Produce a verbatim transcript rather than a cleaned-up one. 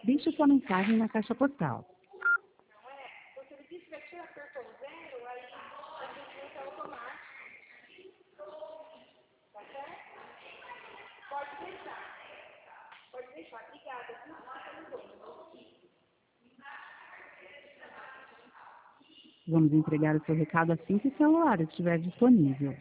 Deixe sua mensagem na caixa postal. Vamos entregar o seu recado assim que o celular estiver disponível.